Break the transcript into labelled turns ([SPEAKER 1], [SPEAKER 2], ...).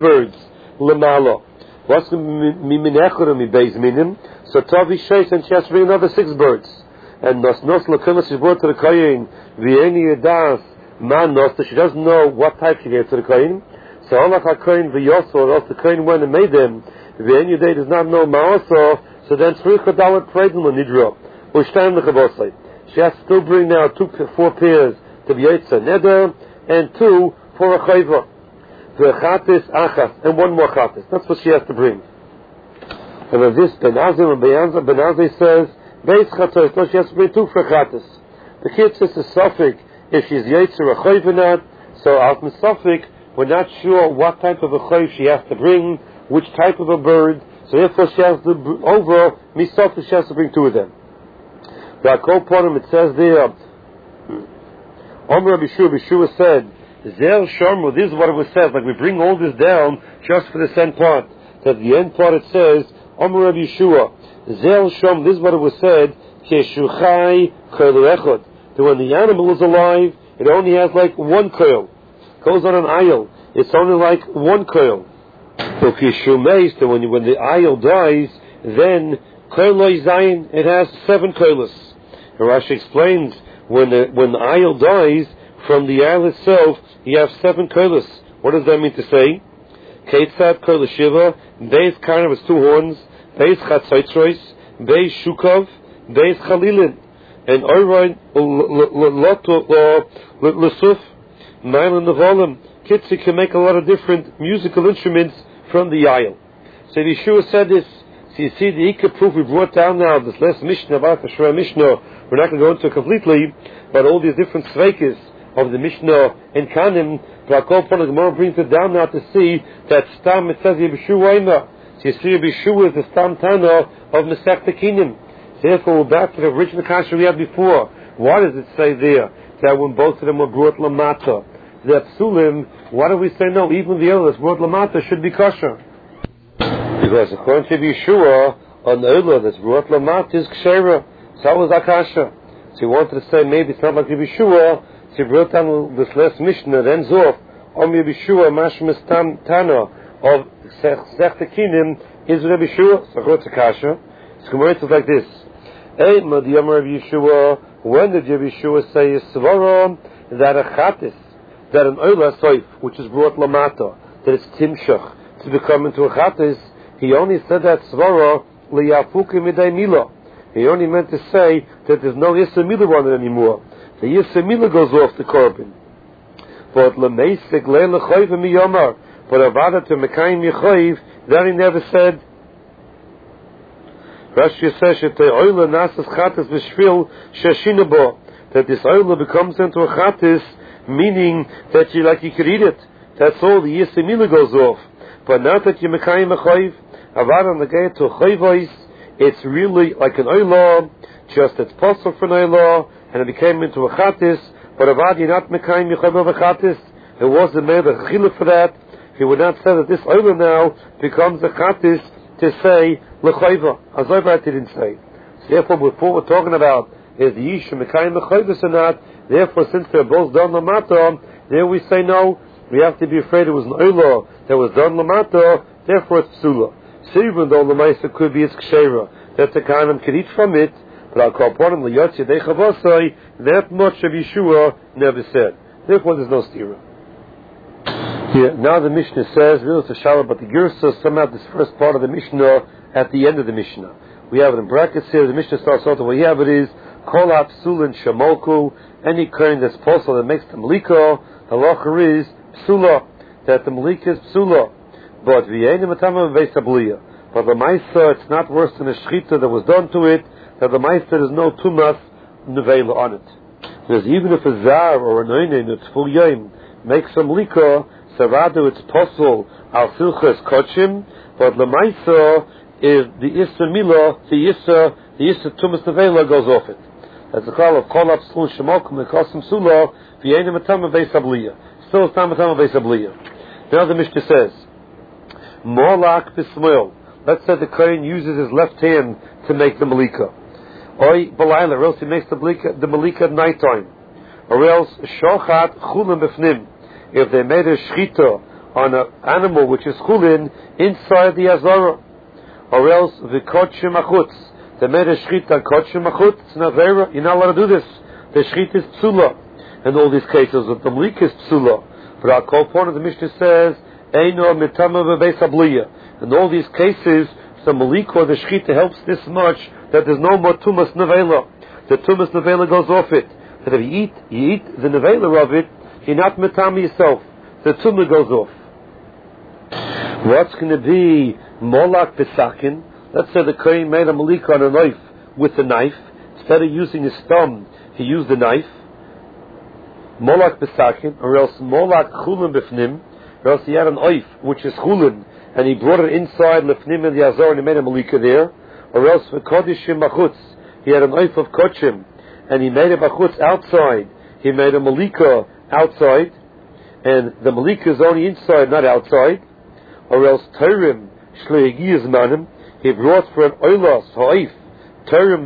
[SPEAKER 1] birds. Lamalo. What's miminechur mi beis minim? So Tavi Shais, and she has to bring another 6 birds. And Nos Lakumas is brought to the Kohen. Vieni Yadas Man Nos. She doesn't know what type she gave to the Kohen. So Olach HaKohen v'Yosor, or else the Kohen went and made them. Vieni Yaday does not know Ma'aso. So then Tzrich Dalet Preidin L'Nidro. U'Shtein L'Chavosai. She has to still bring now 4 pairs to be Yetza Neder, and 2 for a Chayva. V'Chatis Achas, and 1 more Chatis. That's what she has to bring. And with this, Ben-Azim and Ben-Azim says, Beis Chatzos, no, she has to bring 2 for Chatis. The kid says to Suffolk, if she's Yetzer or Chayv or not, so out in Suffolk, we're not sure what type of a Chayv she has to bring, which type of a bird, so therefore she has to, over Misafik, she has to bring 2 of them. The Akol Ponim, it says there, Omer Bishua said, Zer Sharmu, this is what it was said, like we bring all this down just for this end part. At the end part it says, Omer Yeshua, Zel Shom, this is what it was said, Keshuchai Koil Echot, that when the animal is alive, it only has like 1 koil. Goes on an aisle, it's only like 1 koil. So Keshumeis, that when the aisle dies, then Koiloi Zayin, it has 7 koilos. And Rashi explains, when the aisle dies, from the aisle itself, you have 7 koilos. What does that mean to say? Ketzad Koil Shiva, Beis Karnav is 2 horns, Beis Chatzaitrois, Beis Shukov, Beis Chalilin, and Oiroin Lusuf, Nailan Nevolim. Kitzi can make a lot of different musical instruments from the aisle. So Yeshua said this. So you see the Ika proof we brought down now, this last Mishnah about the Shura Mishnah, we're not going to go into it completely, but all these different sveikis of the Mishnah and Kanim, but Akol Ponim, the Gemara brings it down now to see that Stam, it says Yeshua Oima. So you see Yeshua is the Stam Tana of Masechta Kinim. Therefore we're back to the original kasha we had before. Why does it say there that when both of them were brought Lamata, that Psulim, why do we say no, even the other that's brought Lamata should be kosher? Because according to Yeshua, an Ola that's brought Lamata is Kshera. So that was Akasha. So he wanted to say maybe it's not like Yeshua, so he brought down this last Mishnah, then Zof, Yeshua, Mashmas Tana, of Sechta Kinim, is Rabbi Yeshua. So according to Akasha, it's Gemara is like this. Hey, Madiyamar of Yeshua, when did Yeshua say Svara, that a Chatis, that an Ola Soif, which is brought Lamata, that it's Timshach, to become into a Chatis, he only said that Svara, Liyafuki Midai Mila. He only meant to say that there's no Yissa Mila on it anymore. The Yissa Mila goes off the korban. But Lameisik Leila Chayv Miyamar, but Avada to Mekayim Yechoiv, that he never said. Rashi says that the Oila Nasas Chatis Vishvil Shashinabo, that this Oila becomes into a Chatis, meaning that you could eat it. That's all, the Yissa Mila goes off. But not that you Mekayim Yechoiv, Avada Nagay to Chayvois, it's really like an Oila, just it's possible for an Oila, and it became into a Chatis, but Avad you're not Mekayim Yechoiv of a Chatis, it wasn't made a Chiluk for that. He would not say that this Oila now becomes a Chatis to say L'chayva. Azayva didn't say. So therefore, before we're talking about is the Yisha Mekayim L'chayvus or not, therefore since they're both done Lamata, there we say no, we have to be afraid it was an Oila that was done Lamata, therefore it's Psula. So even though the Maisa could be its Kshera, that the Kanim could eat from it, but I'll call upon him, L'yotzi Dei Chavosai, that much of Yeshua never said. Therefore there's no stira. Here, now the Mishnah says, really it's a shalom, but the Girsa, somehow this first part of the Mishnah at the end of the Mishnah. We have it in brackets here, the Mishnah starts out, the way we have it is, Kol HaPsulin Shamoku, any kohen that's possible that makes the Malika, the halacha is Psula, that the Malika is Psula. But the Maisa, it's not worse than a Shechita that was done to it, that the Maisa there's no Tumas Nevela on it. Because even if a Zar or an Oinen, it's full Yom, makes some Lika, Savadu, it's possible, Al Silchas Kochim, but the Maisa is the Issa Mila, the Issa Tumas Nevela goes off it. That's the call of Kol HaPsulin Shemokum, the Kosim Sula, V'yenim Atama Beis Abliya. Still it's Tam Atama Beis Abliya. Now the Mishnah says, Morlach Bismoil. Let's say the Kohen uses his left hand to make the Malika. Oy Balayla, or else he makes the Malika at night time. Or else Shochat Chulam Bifnim. If they made a Shchita on an animal which is chulin inside the azara, or else the kodshim achutz. They made a shchita kodshim achutz. It's an avera. You're not allowed to do this. The shchita is psula. In all these cases, the malik is psula. But our call point of the Mishnah says, Eino mitama v'beis abliya. In all these cases, the malik or the shchita helps this much that there's no more tumas nevela. The tumas nevela goes off it. That if you eat the nevela of it, you're not mitama yourself. The tumah goes off. What's going to be molak besakin? Let's say the kohen made a malik on a knife with a knife. Instead of using his thumb, he used the knife. Molak besakin, or else molak chulin b'fnim, or else he had an oif, which is chulin, and he brought it inside lefnim in the azor and he made a malika there. Or else for kodishim machutz, he had an oif of kodshim, and he made a machutz outside. He made a malika outside, and the malika is only inside, not outside. Or else Terim Shleigiyaz Manim, he brought for an oilas ha'if Terim